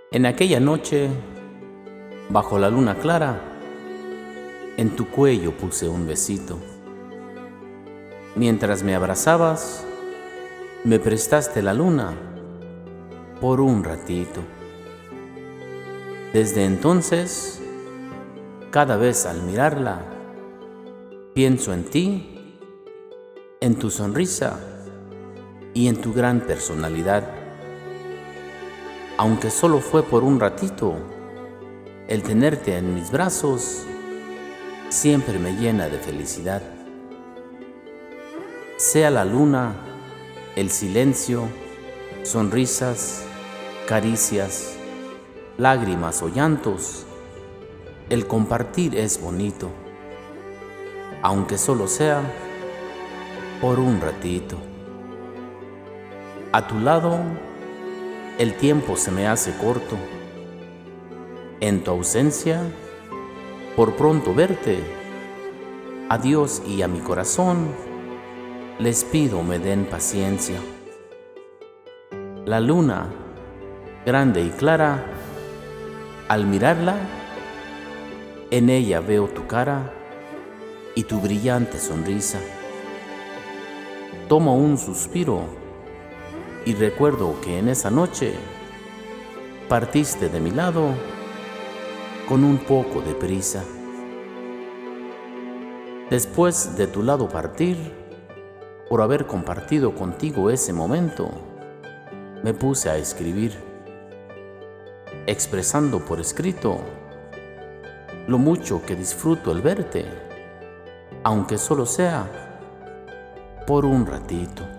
En aquella noche, bajo la luna clara, en tu cuello puse un besito. Mientras me abrazabas, me prestaste la luna por un ratito. Desde entonces, cada vez al mirarla, pienso en ti, en tu sonrisa y en tu gran personalidad. Aunque solo fue por un ratito, el tenerte en mis brazos siempre me llena de felicidad. Sea la luna, el silencio, sonrisas, caricias, lágrimas o llantos, el compartir es bonito, aunque solo sea por un ratito. A tu lado, el tiempo se me hace corto. En tu ausencia, por pronto verte, a Dios y a mi corazón les pido me den paciencia. La luna, grande y clara, al mirarla, en ella veo tu cara y tu brillante sonrisa. Tomo un suspiro y recuerdo que en esa noche partiste de mi lado con un poco de prisa. Después de tu lado partir, por haber compartido contigo ese momento, me puse a escribir, expresando por escrito lo mucho que disfruto el verte, aunque solo sea por un ratito.